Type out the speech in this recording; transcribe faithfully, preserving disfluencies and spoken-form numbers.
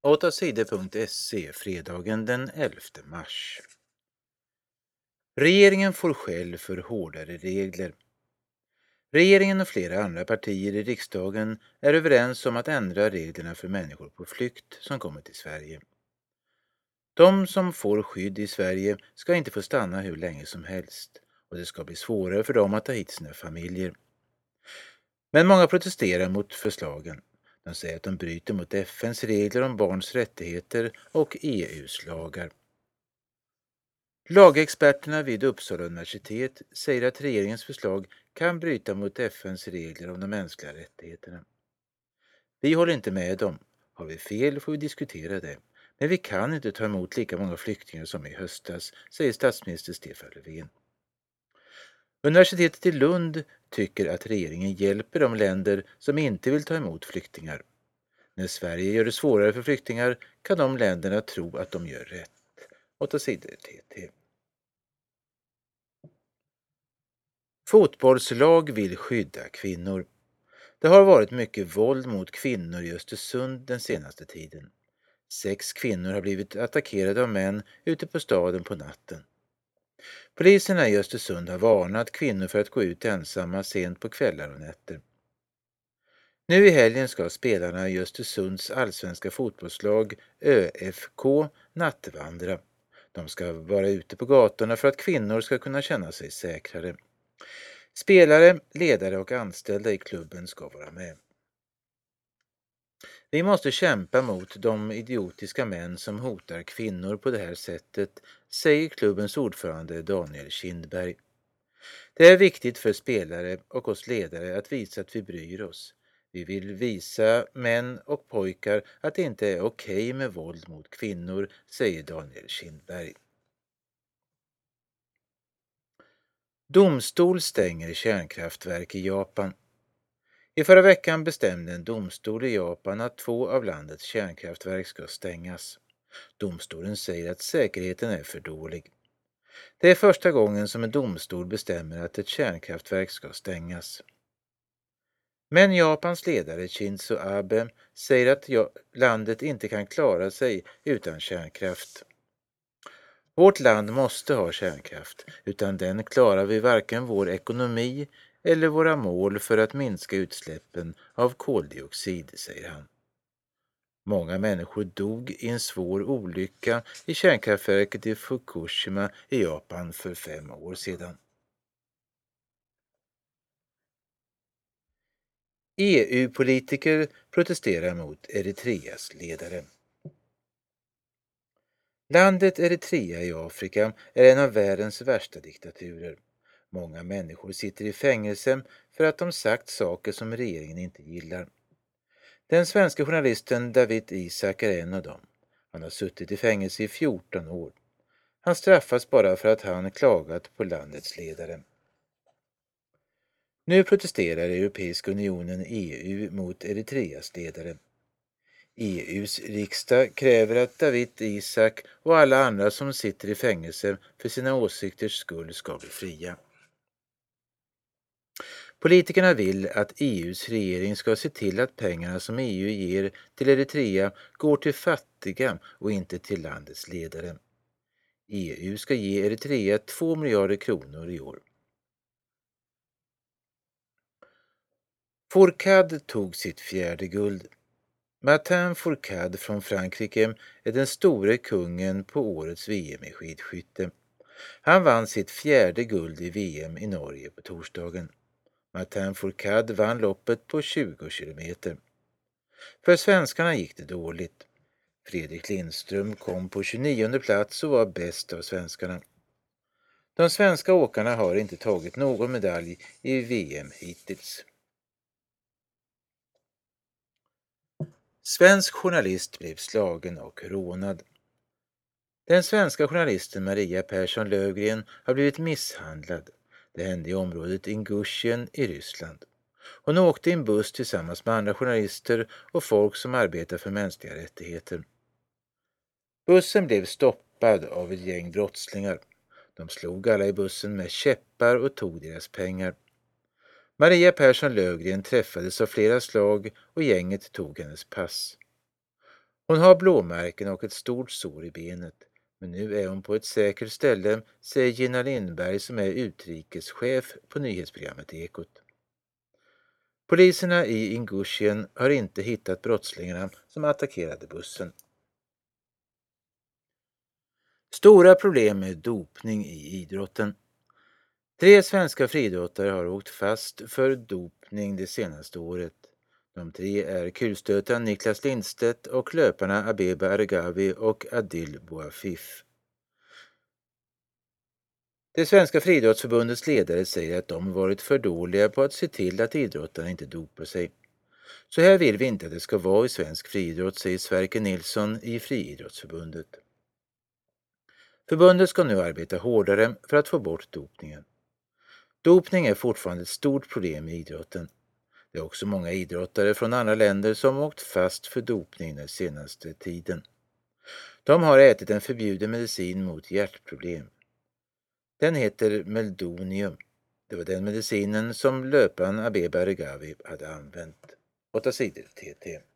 åttasidor punkt se fredagen den elfte mars. Regeringen får skäll för hårdare regler. Regeringen och flera andra partier i riksdagen är överens om att ändra reglerna för människor på flykt som kommer till Sverige. De som får skydd i Sverige ska inte få stanna hur länge som helst och det ska bli svårare för dem att ta hit sina familjer. Men många protesterar mot förslagen. De säger att de bryter mot F N:s regler om barns rättigheter och E U:s lagar. Lagexperterna vid Uppsala universitet säger att regeringens förslag kan bryta mot F N:s regler om de mänskliga rättigheterna. Vi håller inte med dem. Har vi fel får vi diskutera det. Men vi kan inte ta emot lika många flyktingar som i höstas, säger statsminister Stefan Löfven. Universitetet i Lund tycker att regeringen hjälper de länder som inte vill ta emot flyktingar. När Sverige gör det svårare för flyktingar kan de länderna tro att de gör rätt. åtta sidor T T. Fotbollslag vill skydda kvinnor. Det har varit mycket våld mot kvinnor i Östersund den senaste tiden. Sex kvinnor har blivit attackerade av män ute på staden på natten. Poliserna i Östersund har varnat kvinnor för att gå ut ensamma sent på kvällar och nätter. Nu i helgen ska spelarna i Östersunds allsvenska fotbollslag Ö F K nattvandra. De ska vara ute på gatorna för att kvinnor ska kunna känna sig säkrare. Spelare, ledare och anställda i klubben ska vara med. Vi måste kämpa mot de idiotiska män som hotar kvinnor på det här sättet, säger klubbens ordförande Daniel Kindberg. Det är viktigt för spelare och oss ledare att visa att vi bryr oss. Vi vill visa män och pojkar att det inte är okej med våld mot kvinnor, säger Daniel Kindberg. Domstol stänger kärnkraftverk i Japan. I förra veckan bestämde en domstol i Japan att två av landets kärnkraftverk ska stängas. Domstolen säger att säkerheten är för dålig. Det är första gången som en domstol bestämmer att ett kärnkraftverk ska stängas. Men Japans ledare Shinzo Abe säger att landet inte kan klara sig utan kärnkraft. Vårt land måste ha kärnkraft, utan den klarar vi varken vår ekonomi eller våra mål för att minska utsläppen av koldioxid, säger han. Många människor dog i en svår olycka i kärnkraftverket i Fukushima i Japan för fem år sedan. E U-politiker protesterar mot Eritreas ledare. Landet Eritrea i Afrika är en av världens värsta diktaturer. Många människor sitter i fängelse för att de sagt saker som regeringen inte gillar. Den svenska journalisten David Isak är en av dem. Han har suttit i fängelse i fjorton år. Han straffas bara för att han klagat på landets ledare. Nu protesterar Europeiska unionen E U mot Eritreas ledare. E U:s riksdag kräver att David Isak och alla andra som sitter i fängelse för sina åsikters skull ska bli fria. Politikerna vill att E U:s regering ska se till att pengarna som E U ger till Eritrea går till fattiga och inte till landets ledare. E U ska ge Eritrea två miljarder kronor i år. Fourcade tog sitt fjärde guld. Martin Fourcade från Frankrike är den store kungen på årets V M i skidskytte. Han vann sitt fjärde guld i V M i Norge på torsdagen. Martin Fourcade vann loppet på tjugo kilometer. För svenskarna gick det dåligt. Fredrik Lindström kom på tjugonionde plats och var bäst av svenskarna. De svenska åkarna har inte tagit någon medalj i V M hittills. Svensk journalist blev slagen och rånad. Den svenska journalisten Maria Persson Lövgren har blivit misshandlad. Det hände i området Ingusjien i Ryssland. Hon åkte i en buss tillsammans med andra journalister och folk som arbetar för mänskliga rättigheter. Bussen blev stoppad av ett gäng brottslingar. De slog alla i bussen med käppar och tog deras pengar. Maria Persson Lövgren träffades av flera slag och gänget tog hennes pass. Hon har blåmärken och ett stort sår i benet, men nu är hon på ett säkert ställe, säger Gina Lindberg som är utrikeschef på nyhetsprogrammet Ekot. Poliserna i Ingusjien har inte hittat brottslingarna som attackerade bussen. Stora problem med dopning i idrotten. Tre svenska friidrottare har åkt fast för dopning det senaste året. De tre är kulstötaren Niklas Lindstedt och löparna Abeba Aregawi och Adil Bouafif. Det svenska friidrottsförbundets ledare säger att de varit för dåliga på att se till att idrottarna inte dopar sig. Så här vill vi inte att det ska vara i svensk friidrott, säger Sverker Nilsson i Friidrottsförbundet. Förbundet ska nu arbeta hårdare för att få bort dopningen. Dopning är fortfarande ett stort problem i idrotten. Det är också många idrottare från andra länder som åkt fast för dopning den senaste tiden. De har ätit en förbjuden medicin mot hjärtproblem. Den heter Meldonium. Det var den medicinen som löparen Abeba Aregawi hade använt. åtta sidor T T.